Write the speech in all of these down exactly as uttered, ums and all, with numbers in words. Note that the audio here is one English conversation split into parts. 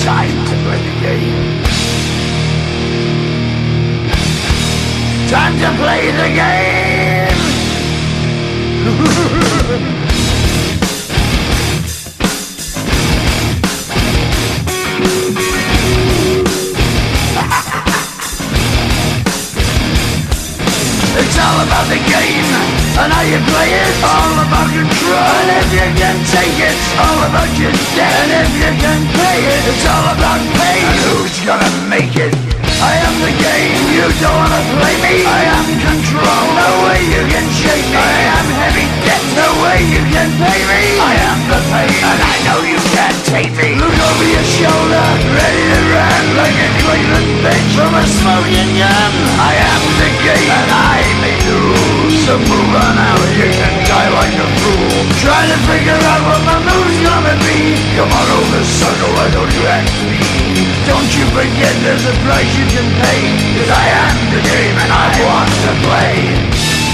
Time to play the game. Time to play the game. It's all about the game and how you play it. All about control, and if you can take it, all about your debt. And if you can pay it, it's all about pain. And who's gonna make it? I am the game, you don't wanna play me. I am control, no way you can shake me. I am heavy debt, no way you can pay me. I am the pain, and I know you can't take me. Look over your shoulder, ready to run like a Cleveland bitch from a smoking gun. I am the game, and I make the rules. So move on out, you can die like a fool. Trying to figure out what my move's gonna be. Come on over, sucker, why don't you ask me? Don't you forget there's a price you can pay. Cause I am the game and I want to play.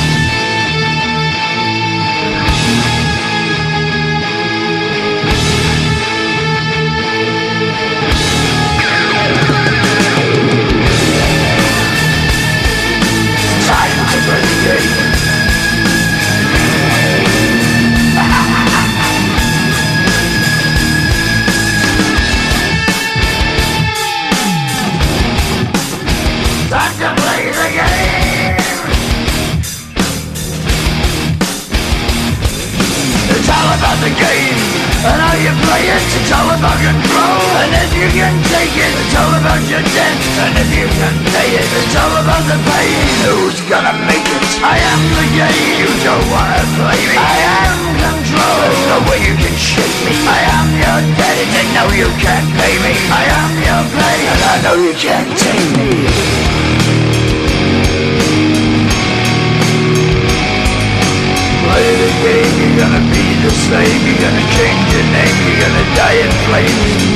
Time to play the game. Time to play the game. It's all about the game and how you play it. It's all about control, and if you can take it, it's all about your debt. And if you can pay it, it's all about the pain. Who's gonna make it? I am the game. You don't wanna play me. I am control. There's no way you can shake me. I am your debt, and you know you can't pay me. I am your pain, and I know you can't take me. Play the game, you're gonna be the same. You're gonna change your name, you're gonna die in flames.